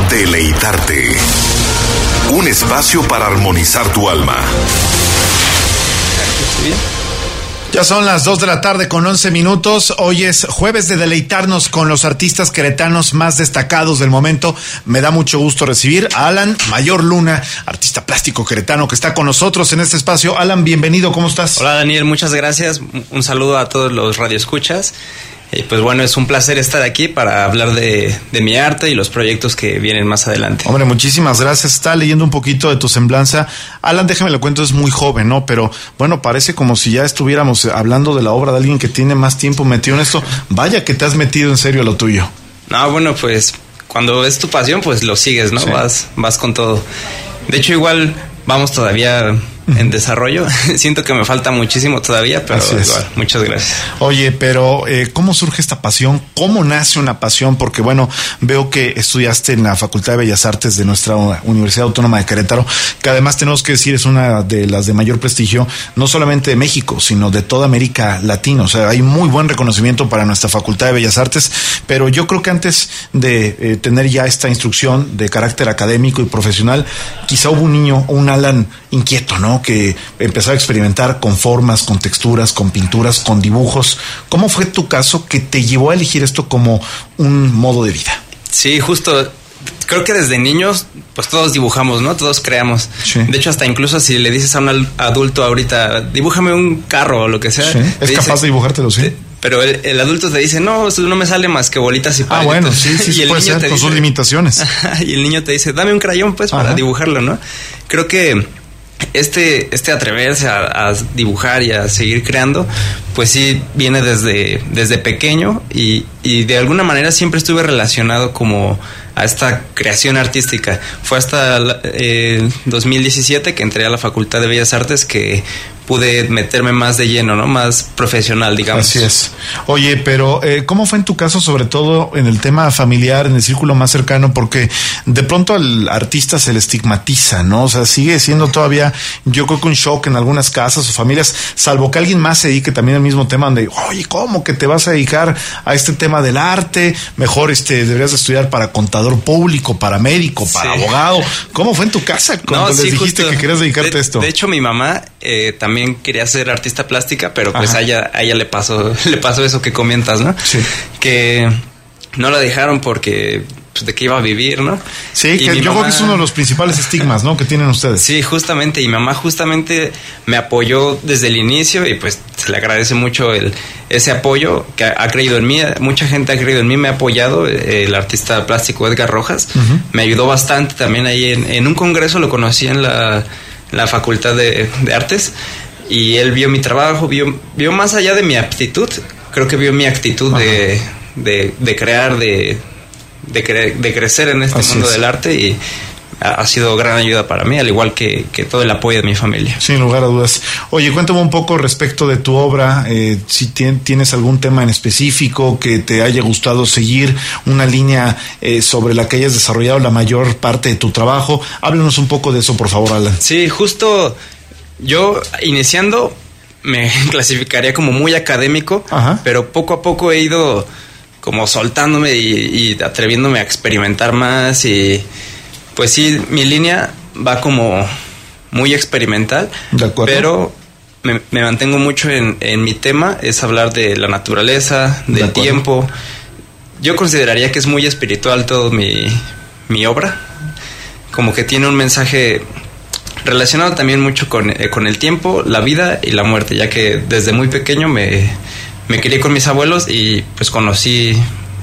Deleitarte. Un espacio para armonizar tu alma. Ya son las 2 de la tarde con 11 minutos. Hoy es jueves de deleitarnos con los artistas queretanos más destacados del momento. Me da mucho gusto recibir a Alan Mayor Luna, artista plástico queretano que está con nosotros en este espacio. Alan, bienvenido, ¿cómo estás? Hola Daniel, muchas gracias. Un saludo a todos los radioescuchas. Pues bueno, es un placer estar aquí para hablar de mi arte y los proyectos que vienen más adelante. Hombre, muchísimas gracias. Estaba leyendo un poquito de tu semblanza. Alan, déjame lo cuento, es muy joven, ¿no? Pero bueno, parece como si ya estuviéramos hablando de la obra de alguien que tiene más tiempo metido en esto. Vaya que te has metido en serio a lo tuyo. No, bueno, pues cuando es tu pasión, pues lo sigues, ¿no? Sí. Vas con todo. De hecho, igual vamos todavía en desarrollo. Siento que me falta muchísimo todavía, pero igual, muchas gracias. Oye, pero ¿cómo surge esta pasión? ¿Cómo nace una pasión? Porque bueno, veo que estudiaste en la Facultad de Bellas Artes de nuestra Universidad Autónoma de Querétaro, que además tenemos que decir es una de las de mayor prestigio, no solamente de México, sino de toda América Latina. O sea, hay muy buen reconocimiento para nuestra Facultad de Bellas Artes, pero yo creo que antes de tener ya esta instrucción de carácter académico y profesional, quizá hubo un niño, un Alan inquieto, ¿no? Que empezó a experimentar con formas, con texturas, con pinturas, con dibujos. ¿Cómo fue tu caso que te llevó a elegir esto como un modo de vida? Sí, justo. Creo que desde niños, pues todos dibujamos, ¿no? Todos creamos. Sí. De hecho, hasta incluso si le dices a un adulto ahorita, dibújame un carro o lo que sea. Sí. ¿Es capaz de dibujártelo, sí? Pero el adulto te dice, no, eso no me sale más que bolitas y palitos. Bueno, sí, y puede ser, con sus limitaciones. Y el niño te dice, dame un crayón, pues, para dibujarlo, ¿no? Creo que este atreverse a dibujar y a seguir creando, pues sí viene desde pequeño y de alguna manera siempre estuve relacionado como a esta creación artística. Fue hasta 2017 que entré a la Facultad de Bellas Artes que pude meterme más de lleno, ¿no? Más profesional, digamos. Así es. Oye, pero ¿cómo fue en tu caso, sobre todo en el tema familiar, en el círculo más cercano? Porque de pronto al artista se le estigmatiza, ¿no? O sea, sigue siendo todavía, yo creo que un shock en algunas casas o familias, salvo que alguien más se dedique también al mismo tema, donde, oye, ¿cómo que te vas a dedicar a este tema del arte? Mejor deberías de estudiar para contador público, para médico, para abogado. ¿Cómo fue en tu casa cuando les dijiste que querías dedicarte a esto? De hecho, mi mamá también quería ser artista plástica, pero pues a ella le pasó eso que comentas, ¿no? Sí. Que no la dejaron porque pues, de qué iba a vivir, ¿no? Sí, que yo creo que es uno de los principales estigmas, ¿no? Que tienen ustedes. Sí, justamente, y mamá justamente me apoyó desde el inicio y pues se le agradece mucho ese apoyo que ha creído en mí. Mucha gente ha creído en mí, me ha apoyado. El artista plástico Edgar Rojas me ayudó bastante también ahí en un congreso, lo conocí en la Facultad de Artes. Y él vio mi trabajo, vio más allá de mi aptitud, creo que vio mi actitud de crear, de crecer en este mundo del arte y ha sido gran ayuda para mí, al igual que todo el apoyo de mi familia. Sin lugar a dudas. Oye, cuéntame un poco respecto de tu obra, si tienes algún tema en específico que te haya gustado seguir, una línea sobre la que hayas desarrollado la mayor parte de tu trabajo. Háblanos un poco de eso, por favor, Alan. Sí, justo yo iniciando me clasificaría como muy académico, pero poco a poco he ido como soltándome y atreviéndome a experimentar más y pues sí, mi línea va como muy experimental, de acuerdo, pero me mantengo mucho en mi tema, es hablar de la naturaleza, del tiempo. Yo consideraría que es muy espiritual todo mi obra, como que tiene un mensaje relacionado también mucho con el tiempo, la vida y la muerte, ya que desde muy pequeño me crié con mis abuelos y pues conocí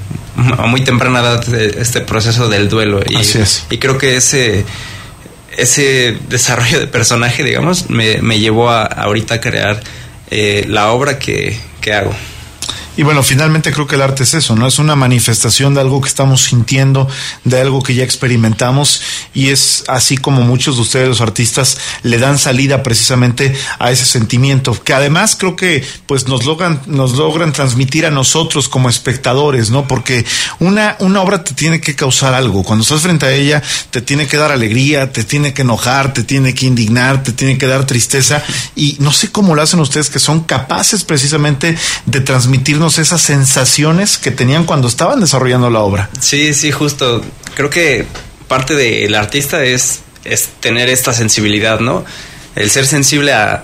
a muy temprana edad este proceso del duelo. Así es. Y creo que ese desarrollo de personaje, digamos, me llevó a ahorita crear la obra que hago. Y bueno, finalmente creo que el arte es eso, ¿no? Es una manifestación de algo que estamos sintiendo, de algo que ya experimentamos, y es así como muchos de ustedes, los artistas, le dan salida precisamente a ese sentimiento, que además creo que pues nos logran transmitir a nosotros como espectadores, ¿no? Porque una obra te tiene que causar algo. Cuando estás frente a ella, te tiene que dar alegría, te tiene que enojar, te tiene que indignar, te tiene que dar tristeza, y no sé cómo lo hacen ustedes, que son capaces precisamente de transmitirnos esas sensaciones que tenían cuando estaban desarrollando la obra. Sí, justo. Creo que parte del artista es tener esta sensibilidad, ¿no? El ser sensible a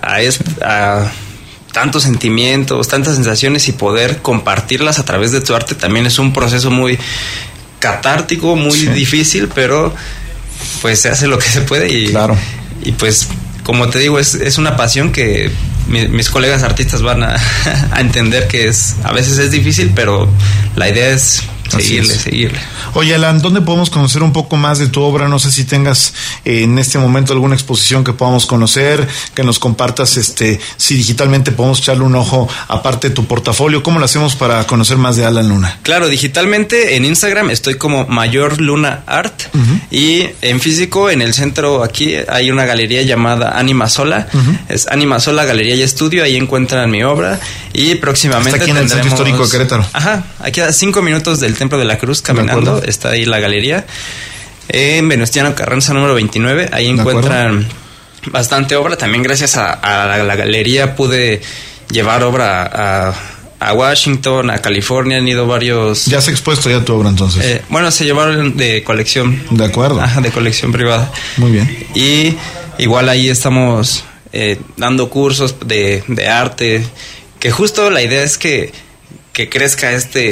tantos sentimientos, tantas sensaciones y poder compartirlas a través de tu arte también es un proceso muy catártico, muy difícil, pero pues se hace lo que se puede y, claro. Y pues como te digo, es una pasión que mis colegas artistas van a entender que a veces es difícil, pero la idea es seguirle. Oye, Alan, ¿dónde podemos conocer un poco más de tu obra? No sé si tengas en este momento alguna exposición que podamos conocer, que nos compartas, si digitalmente podemos echarle un ojo, aparte de tu portafolio. ¿Cómo lo hacemos para conocer más de Alan Luna? Claro, digitalmente en Instagram estoy como Mayor Luna Art, y en físico en el centro aquí hay una galería llamada Anima Sola, es Anima Sola Galería y Estudio, ahí encuentran mi obra, y próximamente está aquí en el Centro Histórico de Querétaro. Ajá, aquí a 5 minutos del Templo de la Cruz caminando, está ahí la galería, en Venustiano Carranza número 29, ahí encuentran bastante obra. También gracias a la galería pude llevar obra a Washington, a California, han ido varios... ¿Ya se ha expuesto ya tu obra entonces? Bueno, se llevaron de colección. De acuerdo. Ajá, de colección privada. Muy bien. Y igual ahí estamos dando cursos de arte, que justo la idea es que crezca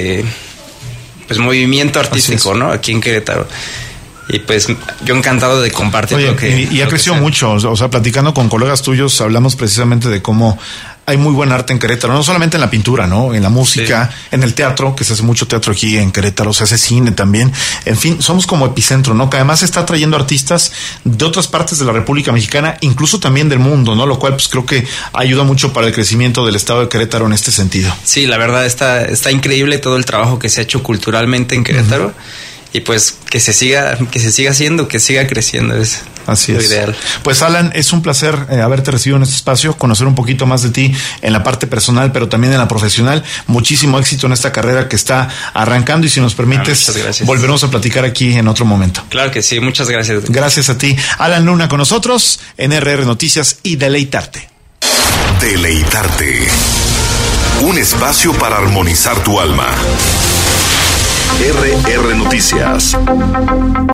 pues movimiento artístico, ¿no? Aquí en Querétaro. Y pues yo encantado de compartir. Oye, lo que... Y ha crecido mucho, o sea, platicando con colegas tuyos, hablamos precisamente de cómo hay muy buen arte en Querétaro, no solamente en la pintura, ¿no? En la música, en el teatro, que se hace mucho teatro aquí en Querétaro, se hace cine también. En fin, somos como epicentro, ¿no? Que además está trayendo artistas de otras partes de la República Mexicana, incluso también del mundo, ¿no? Lo cual pues creo que ayuda mucho para el crecimiento del estado de Querétaro en este sentido. Sí, la verdad está increíble todo el trabajo que se ha hecho culturalmente en Querétaro. Y pues que se siga haciendo, que siga creciendo, es así lo es. Ideal. Pues Alan, es un placer haberte recibido en este espacio, conocer un poquito más de ti en la parte personal, pero también en la profesional. Muchísimo éxito en esta carrera que está arrancando, y si nos permites, volveremos a platicar aquí en otro momento. Claro que sí, muchas gracias. Gracias a ti. Alan Luna con nosotros en RR Noticias y Deleitarte. Deleitarte. Un espacio para armonizar tu alma. RR Noticias.